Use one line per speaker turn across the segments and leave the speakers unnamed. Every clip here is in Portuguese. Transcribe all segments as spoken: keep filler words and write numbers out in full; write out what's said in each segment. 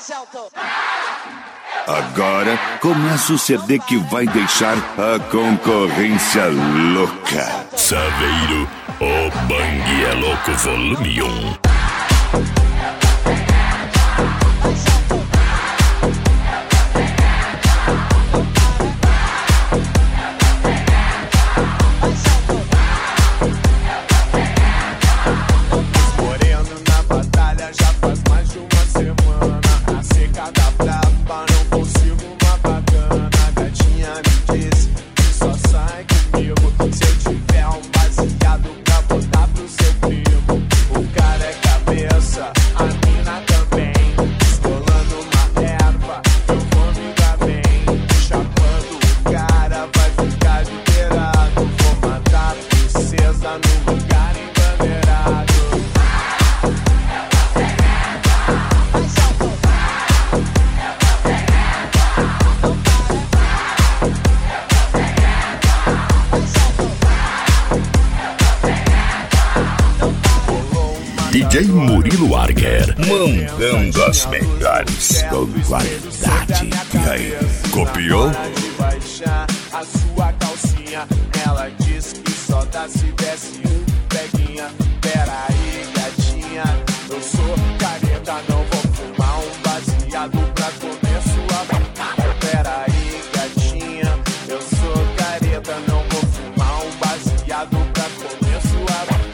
Agora começa o C D que vai deixar a concorrência louca.
Saveiro, o Bang é Louco Volume um. D J Murilo Arger, mandando as melhores com qualidade. E aí, copiou?
A sua calcinha, ela disse que só dá se desce um peguinha. Pera aí, gatinha, eu sou careta, não vou fumar um baseado pra comer sua boca. Pera aí, gatinha, eu sou careta, não vou fumar um baseado pra comer sua boca.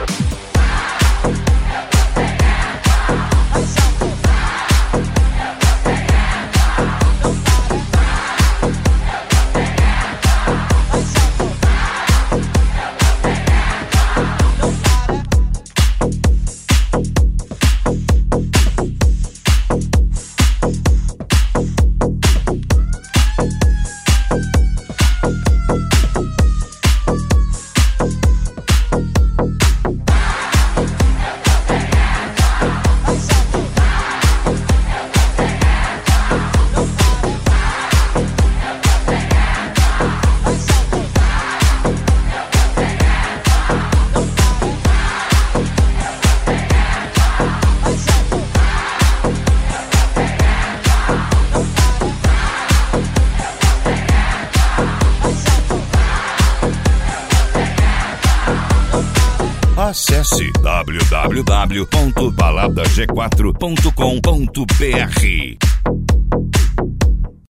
Acesse w w w ponto balada g quatro ponto com ponto b r.